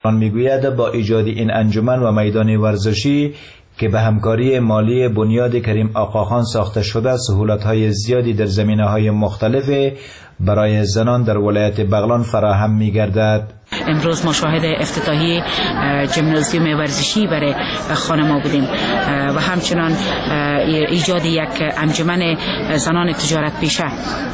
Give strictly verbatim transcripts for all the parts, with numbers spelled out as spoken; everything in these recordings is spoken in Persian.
آن میگوید با ایجاد این انجمن و میدان ورزشی که به همکاری مالی بنیاد کریم آقاخان ساخته شده، سهولت‌های زیادی در زمینه‌های مختلف برای زنان در ولایت بغلان فراهم می‌گردد. امروز ما شاهد افتتاحیه ژیمنازیوم ورزشی برای خانم‌ها بودیم و همچنان ایجاد یک انجمن زنان تجارت پیشه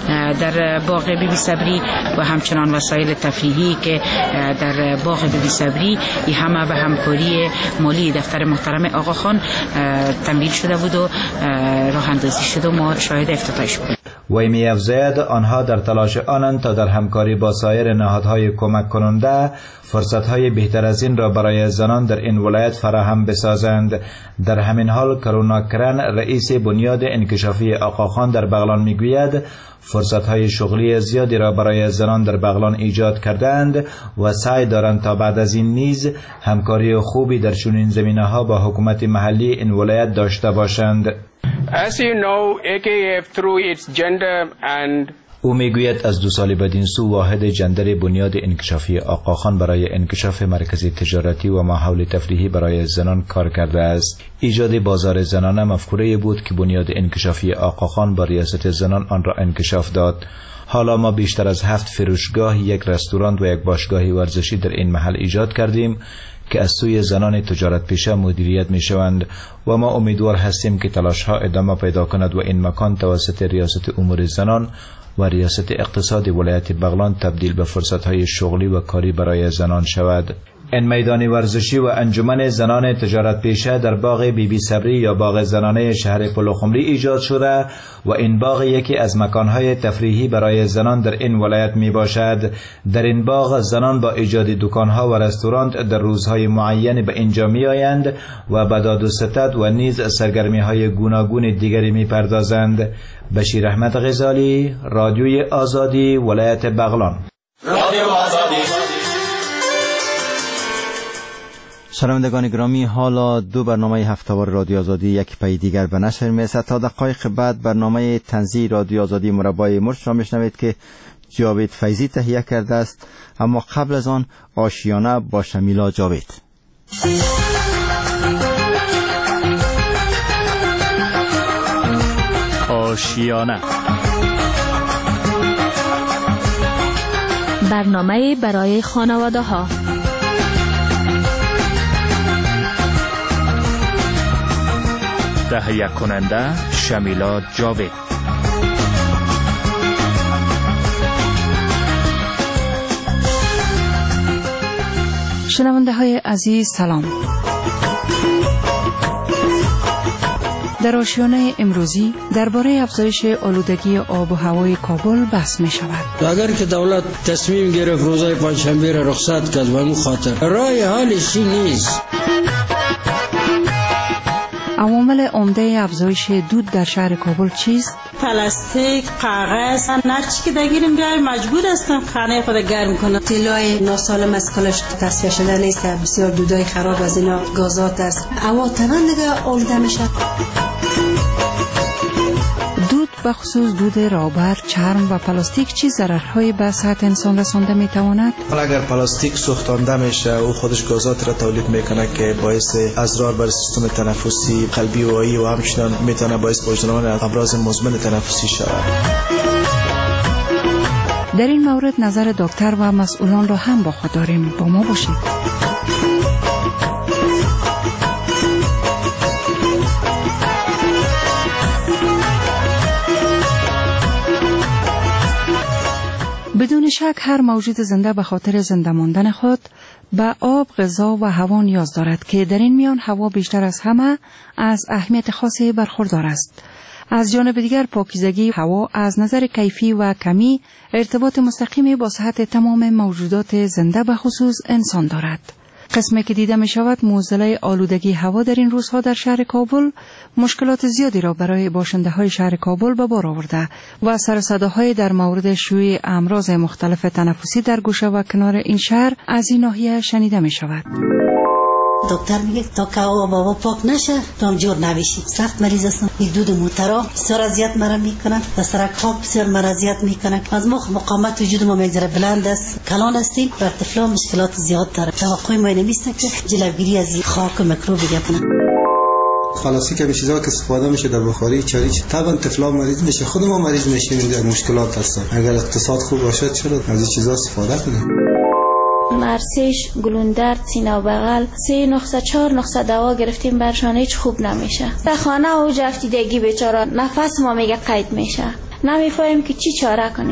در باغ بی بی صبری و همچنان وسایل تفریحی که در باغ بی بی صبری ای همه به همکاری مالی دفتر محترم آقاخان تمویل شده بود و راه اندازی شده و ما شاهد افتتاحش بودیم. وی می افزاید آنها در تلاش آنند تا در همکاری با سایر نهادهای کمک کننده فرصتهای بهتر از این را برای زنان در این ولایت فراهم بسازند. در همین حال کرونا کرن رئیس بنیاد انکشافی آقاخان در بغلان میگوید فرصتهای شغلی زیادی را برای زنان در بغلان ایجاد کردند و سعی دارند تا بعد از این نیز همکاری خوبی در چنین زمینه‌ها با حکومت محلی این ولایت داشته باشند. As you know, A K F through its gender and او میگوید از دو سال بدین سو واحد جندر بنیاد انکشافی آقاخان برای انکشاف مرکز تجارتی و ماحول تفریحی برای زنان کار کرده است. ایجاد بازار زنانه مفکوره بود که بنیاد انکشافی آقاخان با ریاست زنان آن را انکشاف داد. حالا ما بیشتر از هفت فروشگاه، یک رستوران و یک باشگاه ورزشی در این محل ایجاد کردیم که از سوی زنان تجارت پیشه مدیریت می شوند و ما امیدوار هستیم که تلاش ها ادامه پیدا کند و این مکان توسط ریاست امور زنان و ریاست اقتصاد ولایت بغلان تبدیل به فرصت های شغلی و کاری برای زنان شود. این میدان ورزشی و انجمن زنان تجارت پیشه در باغ بی بی صبری یا باغ زنانه شهر پلوخمری ایجاد شده و این باغ یکی از مکانهای تفریحی برای زنان در این ولایت می باشد. در این باغ زنان با ایجاد دکانها و رستوران در روزهای معین به اینجا می آیند و به داد و ستد و نیز سرگرمی های گوناگون دیگری می پردازند. بشیر احمد غزالی، رادیوی آزادی، ولایت بغلان. رادیو آزادی. شنوندگان گرامی، حالا دو برنامه هفته‌وار رادیو آزادی یک پای دیگر به نشر می‌رسد. تا دقایق بعد برنامه طنزی رادیو آزادی مربای مرچ را میشنوید که جاوید فیضی تهیه کرده است، اما قبل از آن آشیانه با شمیلا جاوید. آشیانه، برنامه برای خانواده ها. تهیه کننده شمیلا جاوید. شنونده های عزیز سلام. در آشیانه امروزی درباره افزایش آلودگی آب و هوای کابل بحث می شود. اگر که دولت تصمیم گرفت روزای پنجشنبه را رخصت کرد به اون خاطر رای حلش نیست. عوامل عمده افزایش دود در شهر کابل چیست؟ پلاستیک، کاغذ، هر چی که دگیریم بیایم مجبور هستم خانه خود گرم کنم. طلای ناسالم از کلش تصفیه شده نیست، بسیار دودای خراب از اینا گازات است. هوا تمام دیگه آلوده میشه. دود به خصوص دود رابر، چرم و پلاستیک چی ضررهایی به صحت انسان رسانده میتواند؟ اگر پلاستیک سوختانده میشه او خودش گازات را تولید میکنه که باعث اضرار بر سیستم تنفسی، قلبی و عایی و همچنان میتونه باعث وجود امراض مزمن تنفسی شود. در این مورد نظر دکتر و مسئولان را هم با خود داریم. با ما باشید. بدون شک هر موجود زنده به خاطر زنده ماندن خود به آب، غذا و هوا نیاز دارد که در این میان هوا بیشتر از همه از اهمیت خاصی برخوردار است. از جانب دیگر پاکیزگی هوا از نظر کیفی و کمی ارتباط مستقیمی با صحت تمام موجودات زنده به خصوص انسان دارد. قسمی که دیده می شود معضله آلودگی هوا در این روزها در شهر کابل مشکلات زیادی را برای باشنده های شهر کابل به بار آورده و سر و صداهای در مورد شیوع امراض مختلف تنفسی در گوشه و کنار این شهر از این ناحیه شنیده می شود. دکتر میگه تا که آب هوا پاک نشه تو هم جور نبیشی. سخت مریض هستم. این دود موترا بسیار اذیت مرا میکنن و سرک خاک بسیار مرا اذیت میکنن. از مخ مقاومت وجود ما میگذره بلند است. کلان هستیم. بر طفلا مشکلات زیاد داره. توقع ما نمیسته که جلوگیری از خاک و میکروب بگیرن. خلاصی که به چیزا که استفاده میشه در بخاری چاریچ طبعا طفلا مریض میشه، خود ما مریض میشیم. در مشکلات هستن. اگر اقتصاد خوب باشه چرا از این چیزا استفاده کنیم؟ مرسیش، گلوندرد، سینه و بغل سه نقطه چهار نقطه دوا گرفتیم برشان هیچ خوب نمیشه. در خانه و جفتیدگی بیچاره نفس ما میگه قید میشه. نمیفهمیم که چی چاره کنیم.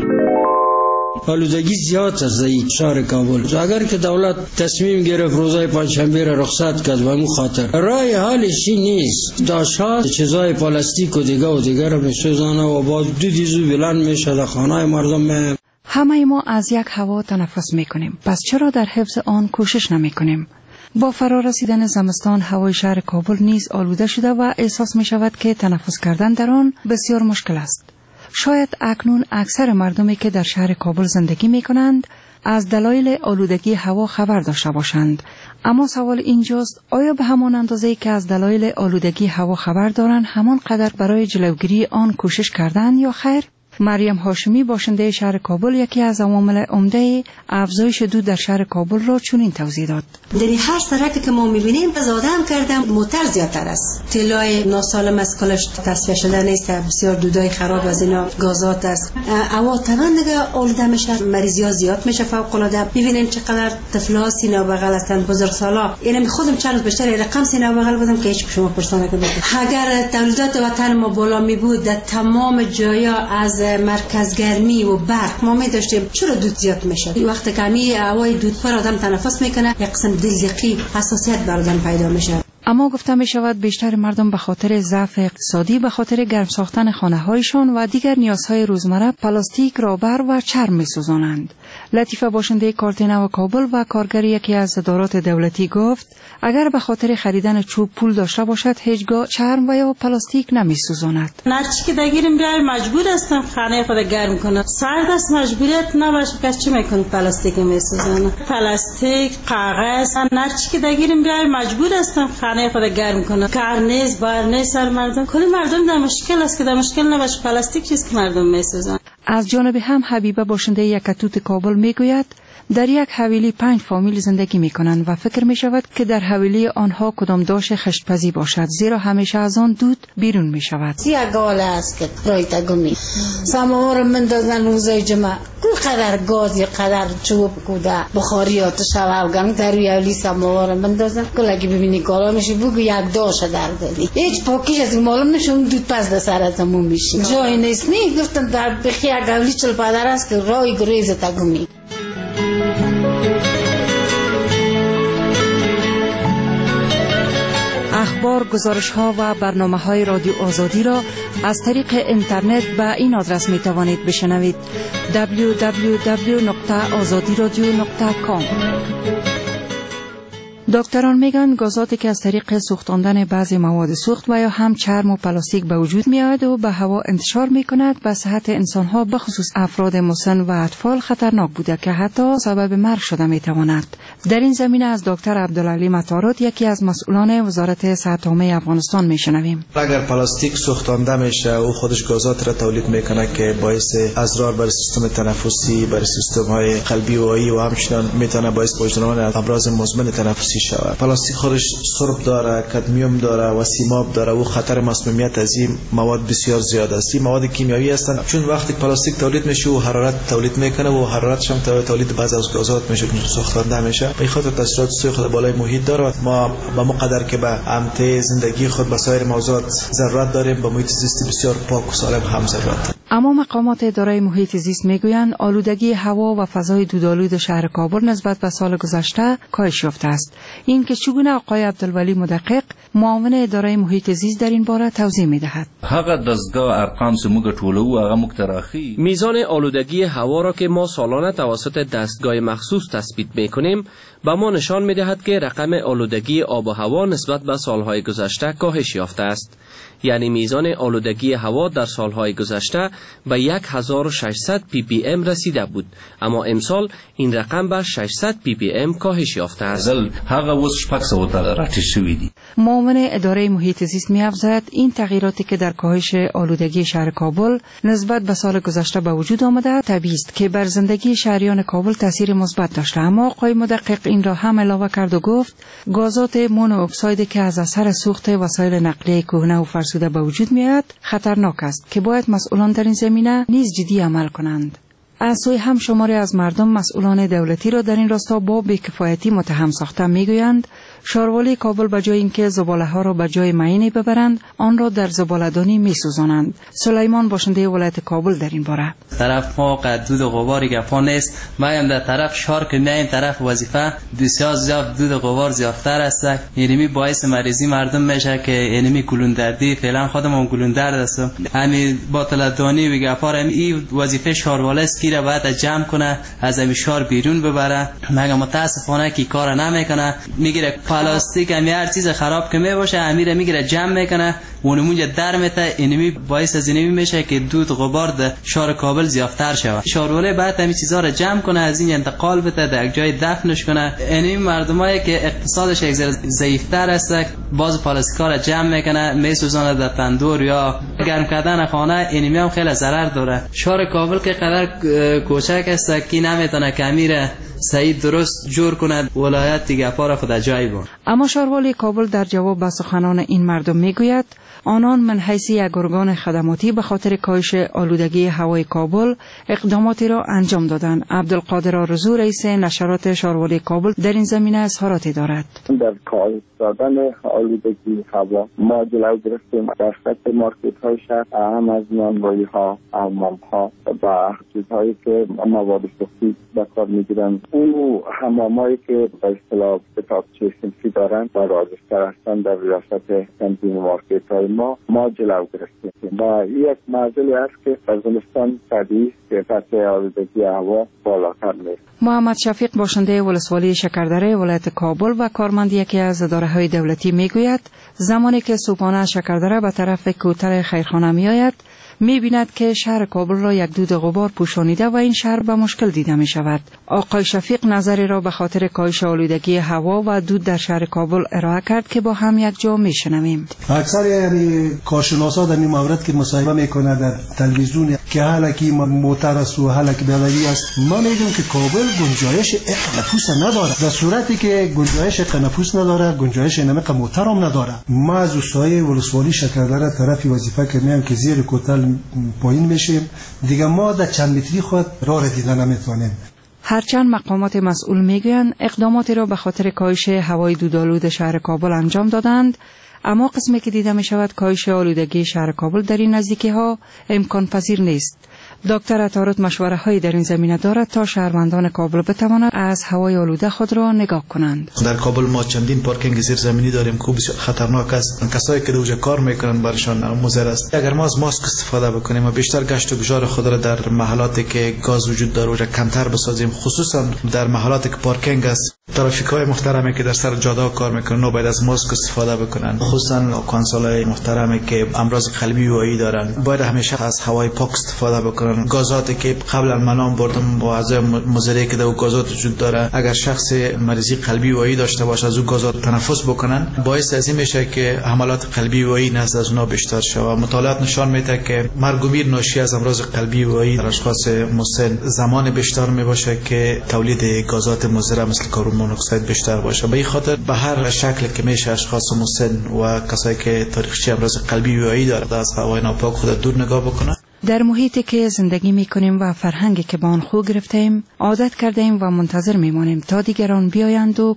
آلودگی زیاد است در شهر کابل. اگر که دولت تصمیم گرفت روزای پنجشنبه را رخصت کرد و مو خاطر رای حالش نیست. داشا چیزای پلاستیک و دیگه و دیگه را میسوزانه و با دو دیزو بلند میشه در خانه مردم. می همه ما از یک هوا تنفس میکنیم، پس چرا در حفظ آن کوشش نمیکنیم؟ با فرا رسیدن زمستان هوای شهر کابل نیز آلوده شده و احساس می شود که تنفس کردن در آن بسیار مشکل است. شاید اکنون اکثر مردمی که در شهر کابل زندگی می کنند از دلایل آلودگی هوا خبر داشته باشند، اما سوال اینجاست آیا به همان اندازه‌ای که از دلایل آلودگی هوا خبر دارند همان قدر برای جلوگیری آن کوشش کردند یا خیر؟ مریم هاشمی باشنده شهر کابل یکی از عوامل عمده افزایش دود در شهر کابل را چنین توضیح داد. در هر سرکی که ما می‌بینیم زاده هم کردم موتر زیادتر است. طلای ناسالم از کلش تصفیه شده نیست. بسیار دودای خراب از اینا گازات است. هوا تمام دیگه آلوده میشه. مریضی‌ها زیاد میشه فوق العاده. ببینیم چقدر طفلا سینه و بغل هستند بزرگسالا. یعنی خودم چند روز بیشتر رقم سینه و بغل بودم که هیچ شما پرسان نکردم. اگر تولیدات وطن ما بالا می بود در تمام جایا از مرکز گرمی و برق ما می داشتیم، چرا دود زیاد میشه؟ وقتی که می هوای دود پر آدم تنفس میکنه یک قسم دلزقی حساسیت بر آدم پیدا میشه. اما گفته می شود بیشتر مردم به خاطر ضعف اقتصادی به خاطر گرم ساختن خانه هایشان و دیگر نیازهای روزمره پلاستیک، رابر و چرم می سوزانند. لطیفه باشنده کارتنا و کابل و کارگری یکی از ادارات دولتی گفت اگر به خاطر خریدن چوب پول داشته باشد هیچگاه چرم و یا پلاستیک نمی سوزاند. نرچی که دگیریم بیای مجبور هستم خانه خود گرم کنم. سرد است مجبوریت نباشه که چی میکنه پلاستیک می سوزانه. پلاستیک، کاغذ، نرچی که دگیریم بیای مجبور هستم خانه خود گرم کنم. کار نیست، بار نیست سر مردم. کلی مردم در مشکل است که در مشکل نباشه پلاستیک چیست که مردم می سوزانه. از جانب هم حبیبه باشنده یکتوت کابل میگوید در یک حویلی پنج فامیل زندگی می کنند و فکر می شود که در حویلی آنها کدام داش خشتپزی باشد، زیرا همیشه از آن دود بیرون می شود. یک گاله است که رایت گمی سماور من دادن روزای جمعه کل قدر گاز یا قدر چوب کوده بخاری آتش و گرم در روی حویلی سماور من دادن کل اگه ببینی گالا میشه بگو یک داش در دادی هیچ پاکیش از معلوم نشه اون دود پس در سر از همون میشه جای نیست. نی گفتن در بخی یک حویلی چل پدر است که رای گریز تگمی. اخبار، گزارش‌ها و برنامه‌های رادیو آزادی را از طریق اینترنت به این آدرس می‌توانید بشنوید: دبلیو دبلیو دبلیو نقطه آزادی رادیو نقطه کام. دکتران میگن گازاتی که از طریق سوختاندن بعضی مواد سوخت و یا هم چرم و پلاستیک به وجود میاد و به هوا انتشار میکند به صحت انسانها به خصوص افراد مسن و اطفال خطرناک بوده که حتی سبب مرگ شده میتواند. در این زمینه از دکتر عبدالعلی مطارد یکی از مسئولان وزارت صحت عامه افغانستان میشنویم. اگر پلاستیک سوختانده میشه او خودش گازات را تولید میکنه که باعث اضرار بر سیستم تنفسی، بر سیستم های قلبی و عایی و همچنین میتونه باعث وجود امراض مزمن تنفسی شود. پلاستیک خودش سرب داره، کدمیوم داره و سیماب داره و خطر مسمومیت از این مواد بسیار زیاد است. این مواد کیمیایی هستند چون وقتی پلاستیک تولید میشه و حرارت تولید میکنه و حرارتش هم تولید بعضی از گازات میشه که سوختانده میشه. به خاطر تاثیرات سوی خود بالای محیط داره. ما به مقدر که به امته زندگی خود به سایر موضوعات ضرورت داریم به محیط زیست بسیار پاک و سالم هم ضرورت داریم. اما مقامات اداره محیط زیست میگویند آلودگی هوا و فضای دودآلود شهر کابل نسبت به سال گذشته کاهش یافته است. این که چگونه آقای عبدالولی مدقق معاون اداره محیط زیست در این باره توضیح میدهد. هغه دستگاه ارقام سموږ ټولو هغه مقتراخی میزان آلودگی هوا را که ما سالانه توسط دستگاه مخصوص تثبیت میکنیم به ما نشان می‌دهد که رقم آلودگی آب و هوا نسبت به سالهای گذشته کاهش یافته است. یعنی میزان آلودگی هوا در سالهای گذشته به هزار و ششصد پی پی ام رسیده بود، اما امسال این رقم به ششصد پی پی ام کاهش یافته است. هغه اوس شپږ سوه ته راټیټ شوي دي. معاون اداره محیط زیست می‌افزاید این تغییراتی که در کاهش آلودگی شهر کابل نسبت به سال گذشته به وجود آمده طبیعی است که بر زندگی شهریان کابل تاثیر مثبت داشته، اما آقای مدقق این را هم علاوه کرد و گفت گازات مونوکساید که از اثر سوخت وسایل نقلیه کهنه و فرسوده به وجود میاد خطرناک است که باید مسئولان در این زمینه نیز جدی عمل کنند. از سوی هم شماری از مردم مسئولان دولتی را در این راستا با بی‌کفایتی متهم ساخته میگویند شاروالی کابل به جای اینکه زباله ها را به جای معینی ببرند آن را در زباله‌دانی میسوزانند. سلیمان باشنده ولایت کابل در این باره: طرف ما قدود و غباری گپا نیست، ما هم در طرف شهر که میایم طرف وظیفه بسیار زیاد دود و غبار زیادتر است، یعنی باعث مریضی مردم میشه که یعنی گلوندردی فعلا خودمون گلوندرد است. همین باطلدانی و گپا را این وظیفه شهروالی است که باید جمع کنه از این شهر بیرون ببره، مگر متاسفانه کی کار نمیکنه، میگیره پلاستیک هم هر چیز خراب که میباشه امیر میگیره جمع میکنه اونمونجا در میته، اینمی باعث از اینمی میشه که دود غبار در شهر کابل زیادتر شود. شهروالی باید همین چیزا رو جمع کنه، از این انتقال بده، در یک جای دفنش کنه. اینمی مردمایی که اقتصادش یک ذره ضعیفتر است باز پلاستیکا رو جمع میکنه میسوزانه در تندور یا گرم کردن خانه، اینمی هم خیلی ضرر داره. شهر کابل که قدر کوچک است که نمیتونه که امیر صحیح درست جور کنه ولایت دیگه پاره خود جای بود. اما شاروالی کابل در جواب به سخنان این مردم میگوید آنان من حیث یک ارگان خدماتی به خاطر کاهش آلودگی هوای کابل اقداماتی را انجام دادند. عبدالقادر آرزو رئیس نشرات شاروالی کابل در این زمینه اظهاراتی دارد. در کاهش دادن آلودگی هوا ما جلو گرفتیم در سطح مارکت های شهر، اهم از نانوایی ها، حمام ها و چیزهایی که مواد سوختی به کار میگیرن، اون حمامایی که به اصطلاح کتابچه صنفی دارن و رایج‌تر هستن در ریاست تنظیم مارکت های ما ما جلو گرفتیم و یک معضلی است که در زمستان طبیعی است که سطح آلودگی هوا بالاتر میره. محمد شفیق باشنده ولسوالی شکردره ولایت کابل و کارمند یکی از اداره‌های دولتی میگوید زمانی که صبحانه شکردره به طرف کوتل خیرخانه میآید می‌بیند که شهر کابل را یک دود غبار پوشانیده و این شهر به مشکل دیده می شود. آقای شفیق نظری را به خاطر کاهش آلودگی هوا و دود در شهر کابل ارائه کرد که با هم یک جا میشنویم. اکثر یعنی کارشناسا در این مورد که مصاحبه میکنه در تلویزیون که حالا که موتر است و حالا که بلدی است، ما میگیم که کابل گنجایش نفوس نداره. در صورتی که گنجایش نفوس نداره، گنجایش نمک موتر هم نداره. ما از اوستای ولسوالی شکردره طرفی وظیفه کردیم که زیر کوتل پایین میشیم، دیگه ما در چند متری خود راه دیدن نمیتونیم. هرچند مقامات مسئول میگویند اقداماتی را به خاطر کاهش هوای دودآلود شهر کابل انجام دادند، اما قسمی که دیده می شود کاهش آلودگی شهر کابل در این نزدیکی ها امکان پذیر نیست. دکتر عطارد مشوره هایی در این زمینه دارد تا شهروندان کابل بتوانند از هوای آلوده خود را نگاه کنند. در کابل ما چندین پارکینگ زیر زمینی داریم که بسیار خطرناک است. کسایی که اونجا کار میکنن برشان مضر است. اگر ما از ماسک استفاده بکنیم و بیشتر گشت و گذار خود را در محلاتی که گاز وجود داره اونجا کمتر بسازیم، خصوصا در محلاتی که پارکینگ است، ترافیکای محترمی که در سر جاده کار میکنن نو باید از ماسک استفاده بکنن، خصوصا کانسولای محترمی که امراض قلبی و عایی دارن باید همیشه از هوای پاک استفاده بکنن. گازاتی که قبلا منام بردم با از مضری که در گازات وجود داره، اگر شخص مریضی قلبی و عایی داشته باشه از اون گازات تنفس بکنن، باعث از این میشه که حملات قلبی و عایی نزد از اونها بیشتر شود. مطالعات نشان میده که مرگ و میر ناشی از امراض قلبی و عایی در اشخاص مسن زمان بیشتر میباشه که تولید گازات مضر مثل کربن مونوکساید بیشتر باشه. به این خاطر به هر شکل که میشه اشخاص مسن و کسایی که تاریخچه امراض قلبی و عایی داره از هوای ناپاک خود دور نگاه بکنن. در محیطی که زندگی میکنیم و فرهنگی که با آن خو گرفتیم عادت کرده ایم و منتظر میمانیم تا دیگران بیایند و